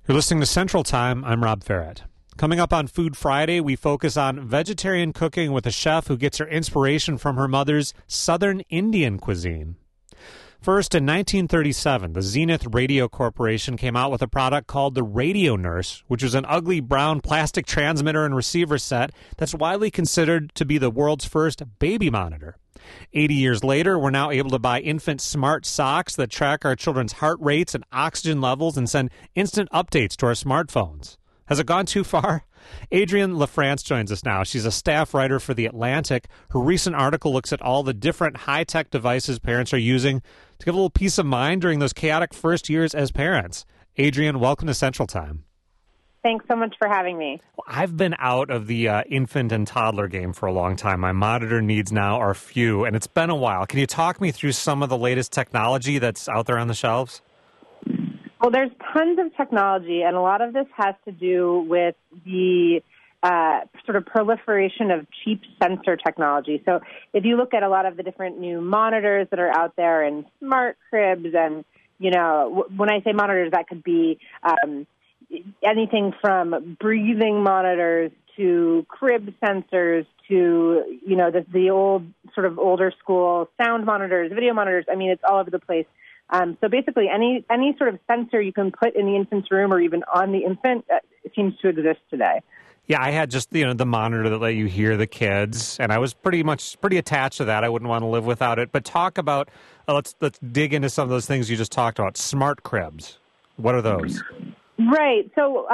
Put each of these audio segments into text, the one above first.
You're listening to Central Time. I'm Rob Farrett. Coming up on Food Friday, we focus on vegetarian cooking with a chef who gets her inspiration from her mother's Southern Indian cuisine. First, in 1937, the Zenith Radio Corporation came out with a product called the Radio Nurse, which was an ugly brown plastic transmitter and receiver set that's widely considered to be the world's first baby monitor. 80 years later, we're now able to buy infant smart socks that track our children's heart rates and oxygen levels and send instant updates to our smartphones. Has it gone too far? Adrienne LaFrance joins us now. She's a staff writer for The Atlantic. Her recent article looks at all the different high-tech devices parents are using to give a little peace of mind during those chaotic first years as parents. Adrienne, welcome to Central Time. Thanks so much for having me. Well, I've been out of the infant and toddler game for a long time. My monitor needs now are few, and it's been a while. Can you talk me through some of the latest technology that's out there on the shelves? Well, there's tons of technology, and a lot of this has to do with the sort of proliferation of cheap sensor technology. So if you look at a lot of the different new monitors that are out there and smart cribs, and, you know, when I say monitors, that could be anything from breathing monitors to crib sensors to, you know, the old sort of older school sound monitors, video monitors. I mean, it's all over the place. So basically, any sort of sensor you can put in the infant's room or even on the infant seems to exist today. Yeah, I had just, the monitor that let you hear the kids, and I was pretty attached to that. I wouldn't want to live without it. But talk about, let's dig into some of those things you just talked about. Smart cribs. What are those? Right. So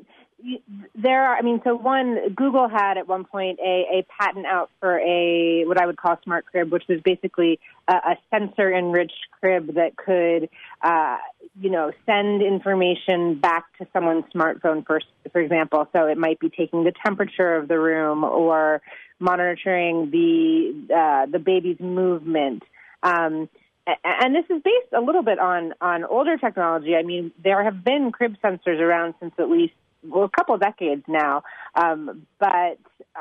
Google had at one point a patent out for what I would call a smart crib, which was basically a sensor-enriched crib that could, send information back to someone's smartphone, for example. So it might be taking the temperature of the room or monitoring the baby's movement. And this is based a little bit on older technology. I mean, there have been crib sensors around since at least, a couple of decades now. But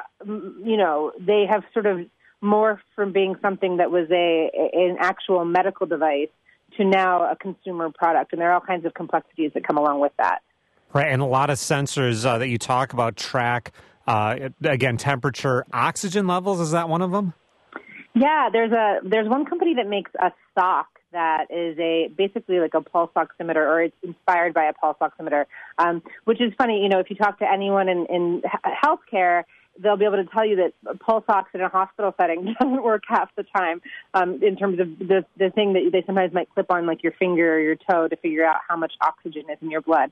they have sort of morphed from being something that was an actual medical device to now a consumer product. And there are all kinds of complexities that come along with that. Right, and a lot of sensors that you talk about track, again, temperature, oxygen levels. Is that one of them? Yeah, there's one company that makes a sock that is basically like a pulse oximeter, or it's inspired by a pulse oximeter, which is funny. You know, if you talk to anyone in healthcare, they'll be able to tell you that pulse ox in a hospital setting doesn't work half the time in terms of the thing that they sometimes might clip on like your finger or your toe to figure out how much oxygen is in your blood.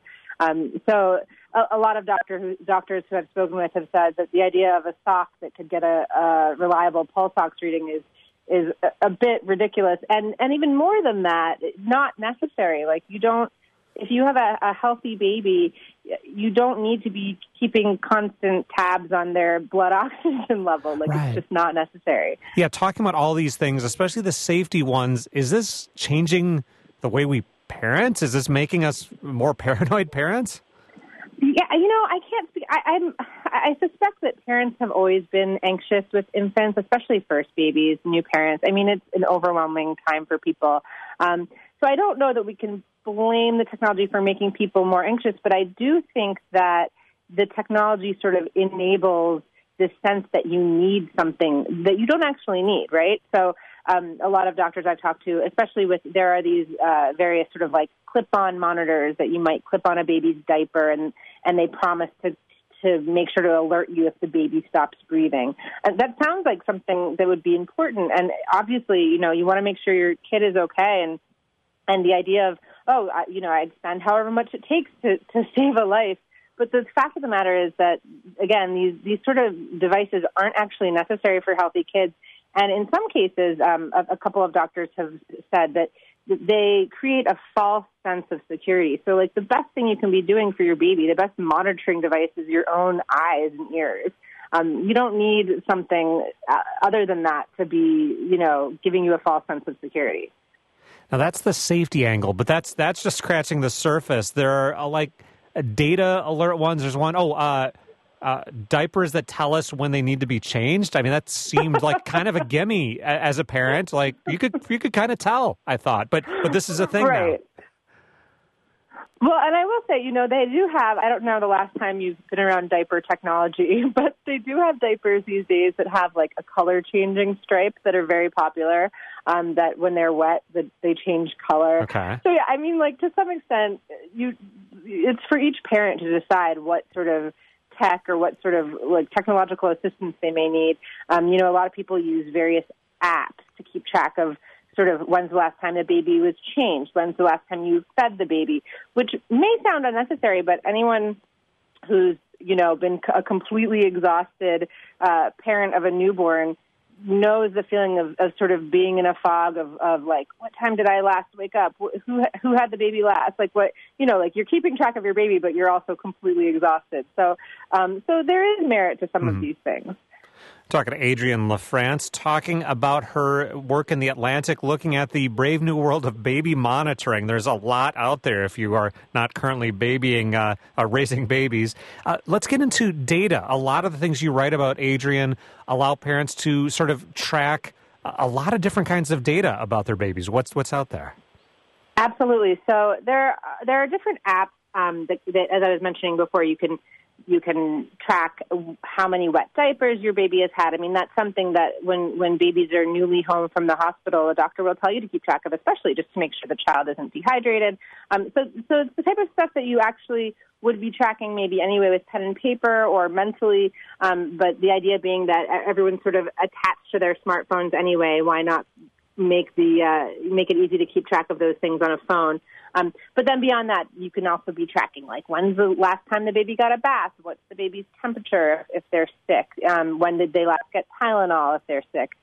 So a lot of doctors who I've spoken with have said that the idea of a sock that could get a reliable pulse ox reading is a bit ridiculous. And even more than that, not necessary. Like if you have a healthy baby, you don't need to be keeping constant tabs on their blood oxygen level. Like, right. It's just not necessary. Yeah, talking about all these things, especially the safety ones, is this changing the way we parent? Is this making us more paranoid parents? Yeah, I can't speak. I suspect that parents have always been anxious with infants, especially first babies, new parents. I mean, it's an overwhelming time for people. So I don't know that we can blame the technology for making people more anxious, but I do think that the technology sort of enables this sense that you need something that you don't actually need, right? So a lot of doctors I've talked to, especially there are these various sort of like clip-on monitors that you might clip on a baby's diaper, and they promise to make sure to alert you if the baby stops breathing. And that sounds like something that would be important. And obviously, you want to make sure your kid is okay. And the idea of, I'd spend however much it takes to save a life. But the fact of the matter is that, again, these sort of devices aren't actually necessary for healthy kids. And in some cases, a couple of doctors have said that they create a false sense of security. So, like, the best thing you can be doing for your baby, the best monitoring device is your own eyes and ears. You don't need something other than that to be, giving you a false sense of security. Now, that's the safety angle, but that's just scratching the surface. There are, data alert ones. There's one, diapers that tell us when they need to be changed. I mean, that seemed like kind of a gimme as a parent. Like, you could kind of tell, I thought. But this is a thing right. Well, and I will say, they do have, I don't know the last time you've been around diaper technology, but they do have diapers these days that have like a color changing stripe that are very popular, that when they're wet, that they change color. Okay. So yeah, I mean, like to some extent, it's for each parent to decide what sort of tech or what sort of like technological assistance they may need. A lot of people use various apps to keep track of sort of when's the last time the baby was changed, when's the last time you fed the baby, which may sound unnecessary, but anyone who's, been a completely exhausted parent of a newborn knows the feeling of sort of being in a fog of like, what time did I last wake up? Who had the baby last? Like what, like you're keeping track of your baby, but you're also completely exhausted. So there is merit to some of these things. Talking to Adrienne LaFrance, talking about her work in The Atlantic, looking at the brave new world of baby monitoring. There's a lot out there if you are not currently raising babies. Let's get into data. A lot of the things you write about, Adrienne, allow parents to sort of track a lot of different kinds of data about their babies. What's out there? Absolutely. So there are different apps that, as I was mentioning before, you can track how many wet diapers your baby has had. I mean, that's something that when babies are newly home from the hospital, a doctor will tell you to keep track of, especially just to make sure the child isn't dehydrated. So it's the type of stuff that you actually would be tracking maybe anyway with pen and paper or mentally. But the idea being that everyone's sort of attached to their smartphones anyway. Why not make it easy to keep track of those things on a phone? But then beyond that, you can also be tracking, like, when's the last time the baby got a bath? What's the baby's temperature if they're sick? When did they last get Tylenol if they're sick?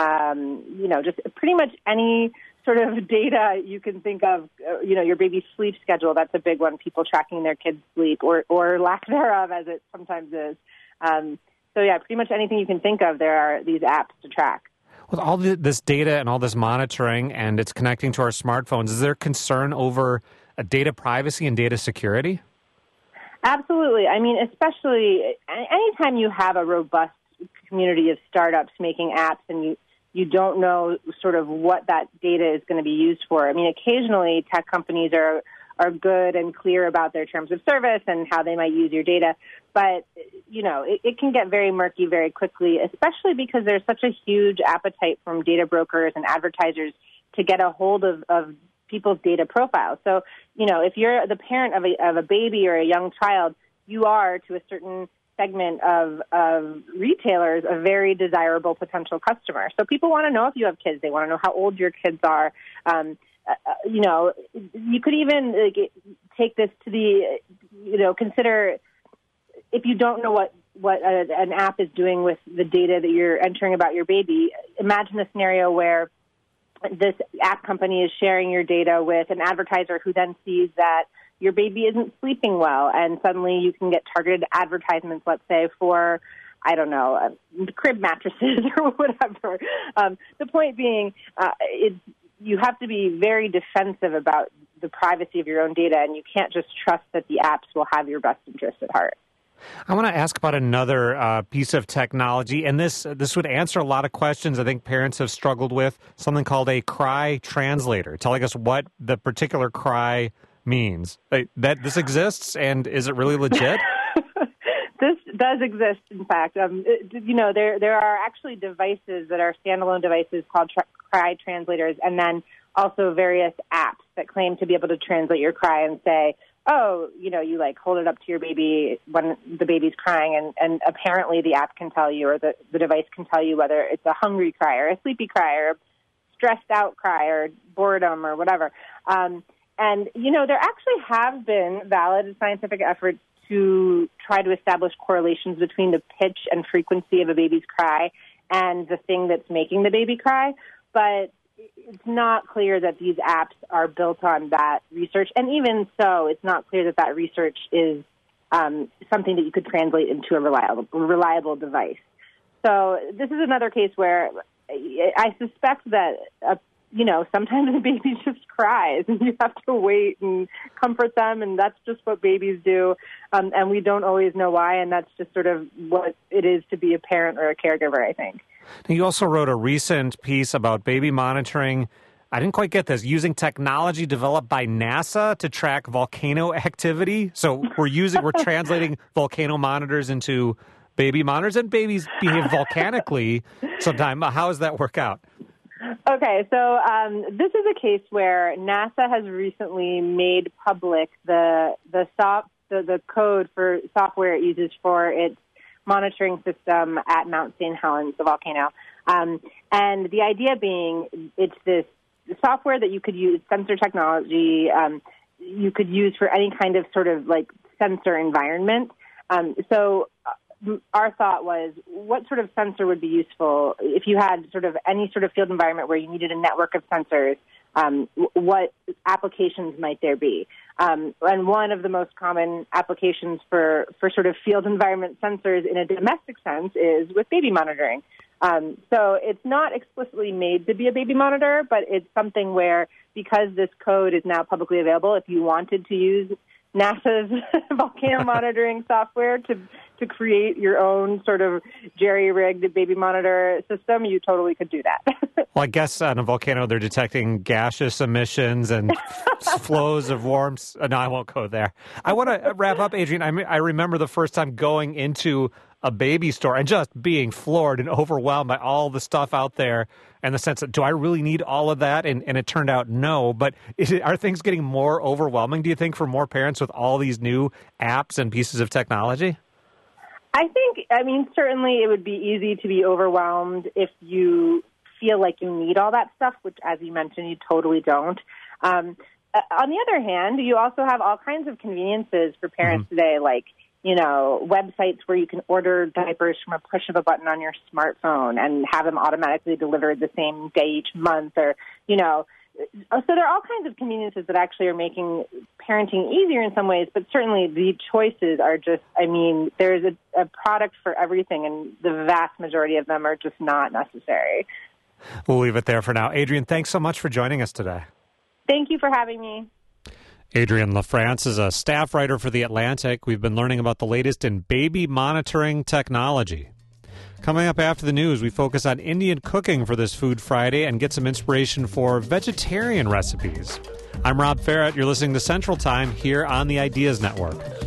Just pretty much any sort of data you can think of. Your baby's sleep schedule, that's a big one, people tracking their kids' sleep or lack thereof, as it sometimes is. Pretty much anything you can think of, there are these apps to track. With all this data and all this monitoring and it's connecting to our smartphones, is there concern over data privacy and data security? Absolutely. I mean, especially anytime you have a robust community of startups making apps and you don't know sort of what that data is going to be used for. I mean, occasionally tech companies are good and clear about their terms of service and how they might use your data. But, it can get very murky very quickly, especially because there's such a huge appetite from data brokers and advertisers to get a hold of people's data profiles. So, if you're the parent of a baby or a young child, you are, to a certain segment of retailers, a very desirable potential customer. So people want to know if you have kids. They want to know how old your kids are. You could even take this to the, consider if you don't know what an app is doing with the data that you're entering about your baby. Imagine a scenario where this app company is sharing your data with an advertiser who then sees that your baby isn't sleeping well, and suddenly you can get targeted advertisements, let's say, for, I don't know, crib mattresses or whatever. The point being, you have to be very defensive about the privacy of your own data, and you can't just trust that the apps will have your best interest at heart. I want to ask about another piece of technology, and this would answer a lot of questions I think parents have struggled with, something called a cry translator, telling us what the particular cry means. That this exists, and is it really legit? This does exist, in fact. There are actually devices that are standalone devices called cry translators, and then also various apps that claim to be able to translate your cry and say, oh, you like hold it up to your baby when the baby's crying, and apparently the app can tell you, or the device can tell you whether it's a hungry cry or a sleepy cry or a stressed out cry or boredom or whatever. There actually have been valid scientific efforts to try to establish correlations between the pitch and frequency of a baby's cry and the thing that's making the baby cry. But it's not clear that these apps are built on that research. And even so, it's not clear that research is something that you could translate into a reliable device. So this is another case where I suspect that sometimes the baby just cries and you have to wait and comfort them, and that's just what babies do. And we don't always know why, and that's just sort of what it is to be a parent or a caregiver, I think. Now, you also wrote a recent piece about baby monitoring I didn't quite get this. Using technology developed by NASA to track volcano activity. So we're translating volcano monitors into baby monitors, and babies behave volcanically sometime. How does that work out? Okay, so this is a case where NASA has recently made public the code for software it uses for its monitoring system at Mount St. Helens, the volcano. And the idea being it's this software that you could use, sensor technology, you could use for any kind of sort of like sensor environment. So our thought was, what sort of sensor would be useful if you had sort of any sort of field environment where you needed a network of sensors? What applications might there be? And one of the most common applications for sort of field environment sensors in a domestic sense is with baby monitoring. So it's not explicitly made to be a baby monitor, but it's something where, because this code is now publicly available, if you wanted to use NASA's volcano monitoring software to create your own sort of jerry-rigged baby monitor system, you totally could do that. Well, I guess on a volcano, they're detecting gaseous emissions and flows of warmth. No, I won't go there. I want to wrap up, Adrienne. I remember the first time going into a baby store and just being floored and overwhelmed by all the stuff out there, and the sense that, do I really need all of that? And it turned out no. But are things getting more overwhelming, do you think, for more parents with all these new apps and pieces of technology? I mean, certainly it would be easy to be overwhelmed if you feel like you need all that stuff, which, as you mentioned, you totally don't. On the other hand, you also have all kinds of conveniences for parents today, like, you know, websites where you can order diapers from a push of a button on your smartphone and have them automatically delivered the same day each month, or, you know. So there are all kinds of conveniences that actually are making parenting easier in some ways, but certainly the choices are just, I mean, there's a product for everything, and the vast majority of them are just not necessary. We'll leave it there for now. Adrienne, thanks so much for joining us today. Thank you for having me. Adrienne LaFrance is a staff writer for The Atlantic. We've been learning about the latest in baby monitoring technology. Coming up after the news, we focus on Indian cooking for this Food Friday and get some inspiration for vegetarian recipes. I'm Rob Ferrett. You're listening to Central Time here on the Ideas Network.